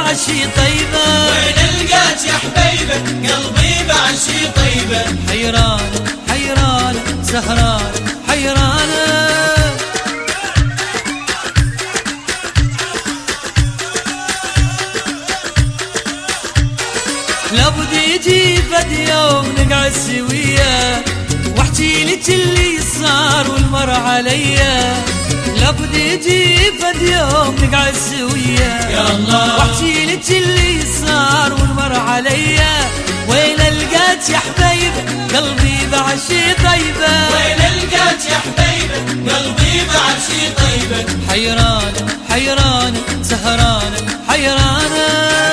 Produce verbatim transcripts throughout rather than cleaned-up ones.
بعشي طيبة، وين القاك يا حبيبة قلبي بعشي طيبة. حيرانة حيرانة سهرانة حيرانة، لابد يجي فد يوم نقعد سوية واحكي لك اللي صار والمر عليا، لابد يجي فد يوم نقعد سوية يا الله واحكي لك اللي صار والمر عليا. وين القاك يا حبيبة قلبي بعشي طيبة، وين القاك يا حبيبة قلبي بعشي طيبة. حيرانة حيرانة سهرانة حيرانة،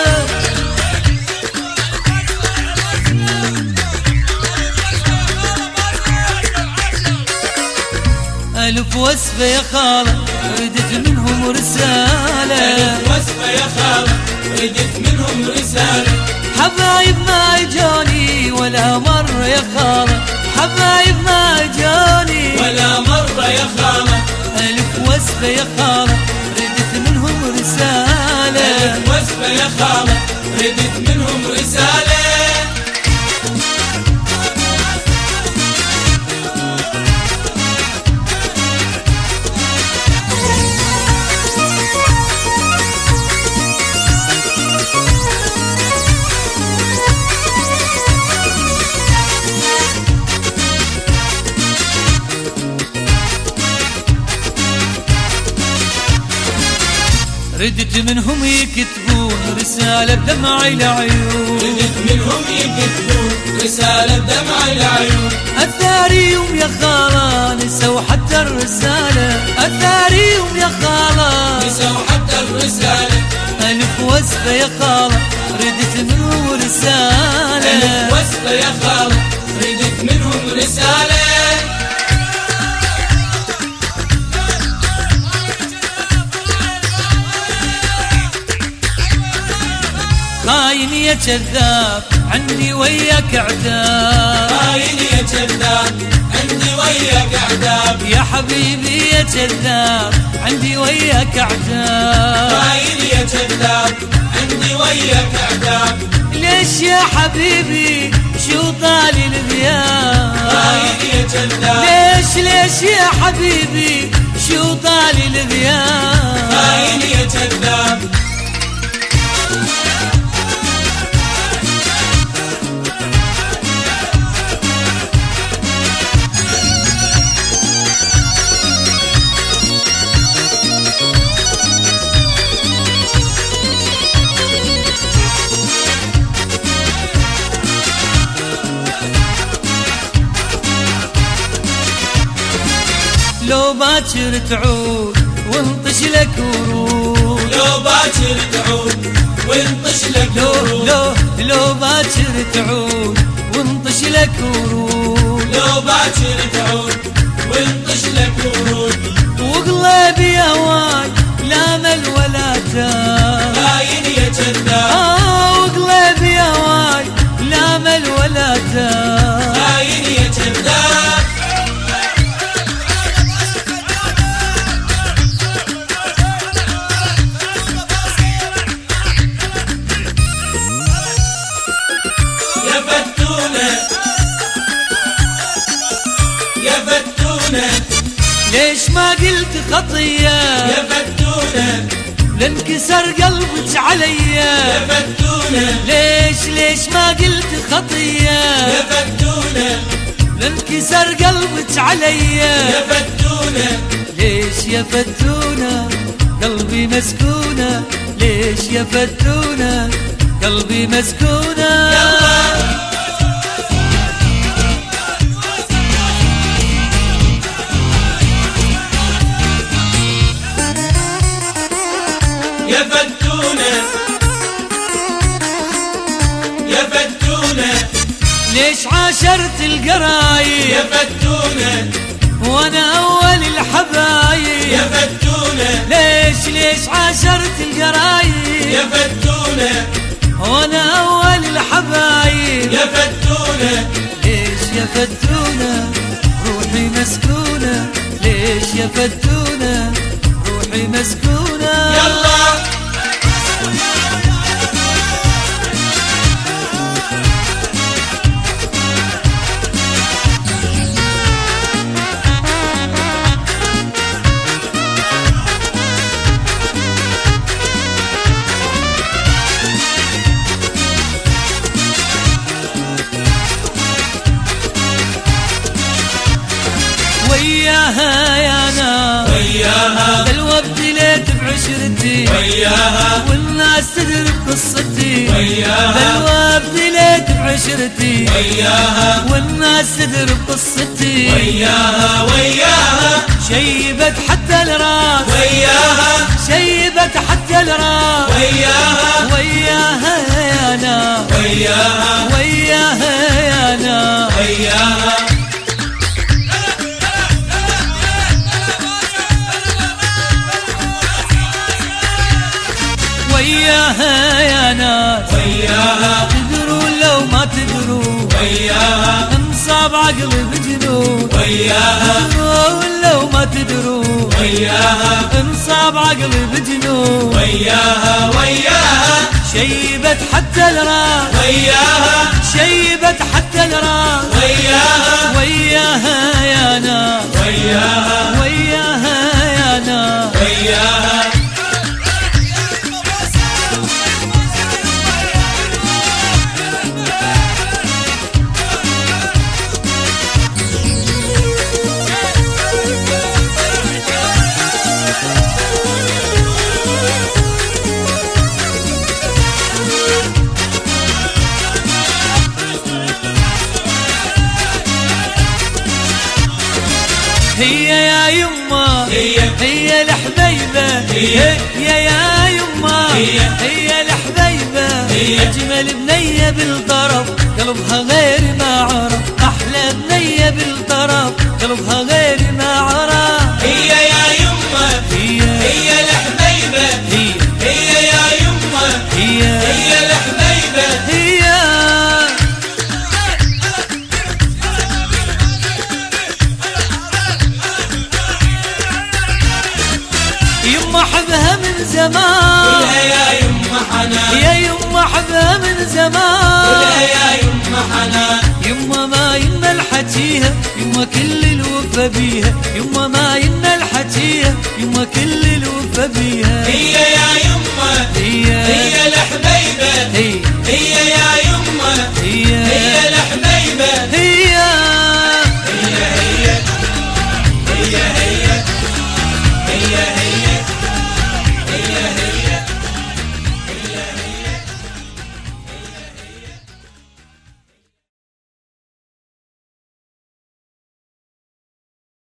ألف وصفة يا خالة ردت منهم رسالة، ألف وصفة يا خالة ردت منهم رسالة. حبايب ما جاني ولا مرة يا خالة، حبايب ما جاني ولا مرة يا خالة. ألف وصفة يا خالة ردت منهم رسالة، ألف وصفة يا خالة ردت منهم رسالة. ردت منهم يكتبون رسالة بدمع العيون، ردت منهم يكتبون رسالة بدمع العيون. أثاريهم يا خالة نسوا حتى الرسالة، أثاريهم يا خالة نسوا حتى الرسالة. ألف وصفة يا خالة ردت منهم رسالة، ألف وصفة يا خالة ردت منهم رسالة. خاين يا كذاب عندي وياك عتاب، خاين يا كذاب عندي وياك عتاب. يا حبيبي يا كذاب عندي وياك عتاب، خاين يا كذاب عندي وياك عتاب. ليش يا حبيبي شو طالي الغياب، خاين يا كذاب ليش ليش يا حبيبي شو طالي الغياب. خاين يا كذاب لو باكر تعود وانطش لك ورود، لو باكر تعود وانطش لك ورود. لو لو باكر تعود وانطش لك ورود، لو باكر تعود وانطش لك ورود. وقلبي هواي لا مل ولا تاب، خاين يا كذاب آه وقلبي هواي لا مل ولا تاب. خاين يا كذاب يا فتونة يا فتونة. ليش ما قلت خطية يا فتونة لانكسر قلبك عليا، يا فتونة ليش ليش ما قلت خطية يا فتونة لانكسر قلبك عليا. يا فتونة ليش يا فتونة قلبي مسكونة، ليش يا فتونة قلبي مسكونة. يلا يا فتونة يا فتونة. ليش عاشرت القرايب يا فتونة وانا اول الحبايب، يا فتونة ليش ليش عاشرت القرايب يا فتونة وانا اول الحبايب. يا فتونة ليش يا فتونة روحي مسكونة، ليش يا فتونة روحي مسكونة. يلا وياها يا ناس وياها دلوة ابتليت بعشرتي وياها والناس تدري بقصتي وياها دلوة ابتليت بعشرتي وياها والناس تدري بقصتي وياها وياها شيبت حتى الراس وياها شيبت حتى الراس وياها وياها يا ناس وياها وياها يا ناس وياها وياها يا ناس وياها تدرون لو ما تدرون وياها انصاب عقلي بجنون وياها تدرون لو ما تدرون وياها انصاب عقلي بجنون وياها وياها شيبت حتى الراس وياها شيبت حتى الراس وياها وياها يا ناس وياها وياها يا ناس وياها هي يا يما هي هي الحبيبة هي هي يا يما هي هي الحبيبة هي أجمل بنية بالطرف قلبها غير ما عرف أحلى بنية بالطرف قلبها غير ما عرف هي يا يما هي هي الحبيبة هي هي يا يما هي هي الحبيبة هي يما حبها من زمان قولها يا يما حنان يا يما حبها من قولها زمان يا يما حنان يما ما ينا الحكيها يما كل الوفا بيها يما ما ينا الحكيها يما كل الوفا بيها هي يا